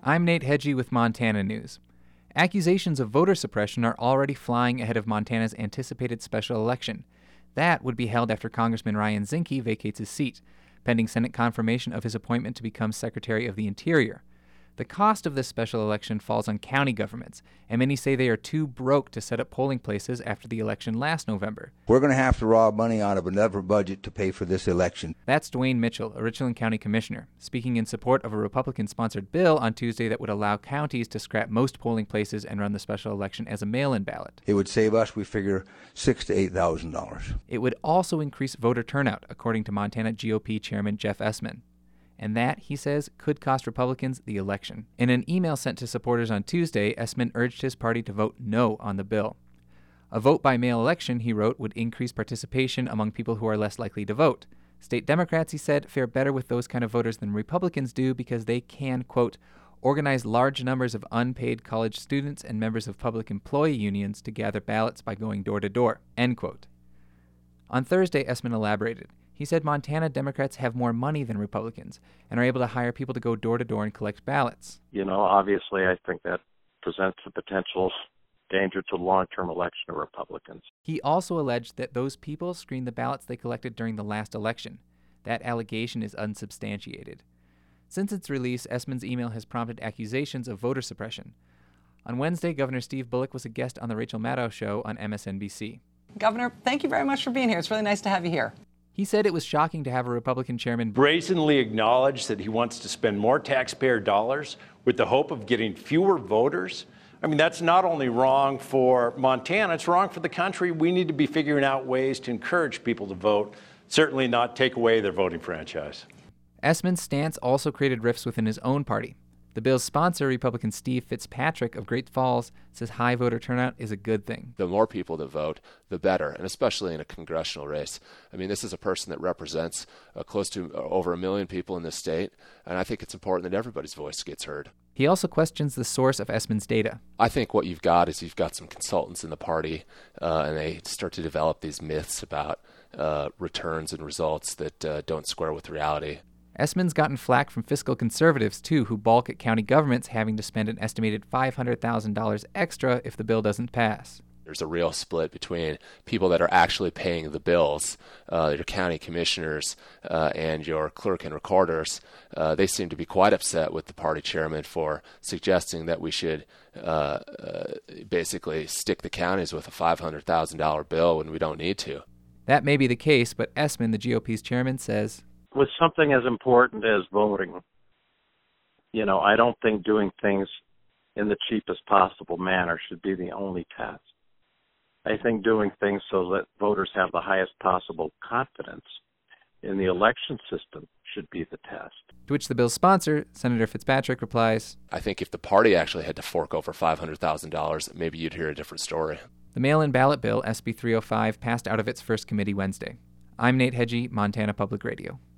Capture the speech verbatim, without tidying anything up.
I'm Nate Hedgie with Montana News. Accusations of voter suppression are already flying ahead of Montana's anticipated special election. That would be held after Congressman Ryan Zinke vacates his seat, pending Senate confirmation of his appointment to become Secretary of the Interior. The cost of this special election falls on county governments, and many say they are too broke to set up polling places after the election last November. We're going to have to rob money out of another budget to pay for this election. That's Dwayne Mitchell, a Richland County Commissioner, speaking in support of a Republican-sponsored bill on Tuesday that would allow counties to scrap most polling places and run the special election as a mail-in ballot. It would save us, we figure, six to eight thousand dollars. It would also increase voter turnout, according to Montana G O P Chairman Jeff Essman. And that, he says, could cost Republicans the election. In an email sent to supporters on Tuesday, Essman urged his party to vote no on the bill. A vote by mail election, he wrote, would increase participation among people who are less likely to vote. State Democrats, he said, fare better with those kind of voters than Republicans do because they can, quote, organize large numbers of unpaid college students and members of public employee unions to gather ballots by going door to door, end quote. On Thursday, Essman elaborated. He said Montana Democrats have more money than Republicans and are able to hire people to go door to door and collect ballots. You know, obviously, I think that presents a potential danger to the long-term election of Republicans. He also alleged that those people screened the ballots they collected during the last election. That allegation is unsubstantiated. Since its release, Essman's email has prompted accusations of voter suppression. On Wednesday, Governor Steve Bullock was a guest on The Rachel Maddow Show on M S N B C. Governor, thank you very much for being here. It's really nice to have you here. He said it was shocking to have a Republican chairman brazenly acknowledge that he wants to spend more taxpayer dollars with the hope of getting fewer voters. I mean, that's not only wrong for Montana, it's wrong for the country. We need to be figuring out ways to encourage people to vote, certainly not take away their voting franchise. Essman's stance also created rifts within his own party. The bill's sponsor, Republican Steve Fitzpatrick of Great Falls, says high voter turnout is a good thing. The more people that vote, the better, and especially in a congressional race. I mean, this is a person that represents uh, close to uh, over a million people in this state, and I think it's important that everybody's voice gets heard. He also questions the source of Essman's data. I think what you've got is you've got some consultants in the party, uh, and they start to develop these myths about uh, returns and results that uh, don't square with reality. Essman's gotten flack from fiscal conservatives, too, who balk at county governments having to spend an estimated five hundred thousand dollars extra if the bill doesn't pass. There's a real split between people that are actually paying the bills, uh, your county commissioners uh, and your clerk and recorders. Uh, they seem to be quite upset with the party chairman for suggesting that we should uh, uh, basically stick the counties with a five hundred thousand dollars bill when we don't need to. That may be the case, but Essman, the G O P's chairman, says, with something as important as voting, you know, I don't think doing things in the cheapest possible manner should be the only test. I think doing things so that voters have the highest possible confidence in the election system should be the test. To which the bill's sponsor, Senator Fitzpatrick, replies, I think if the party actually had to fork over five hundred thousand dollars, maybe you'd hear a different story. The mail-in ballot bill, S B three oh five, passed out of its first committee Wednesday. I'm Nate Hedgie, Montana Public Radio.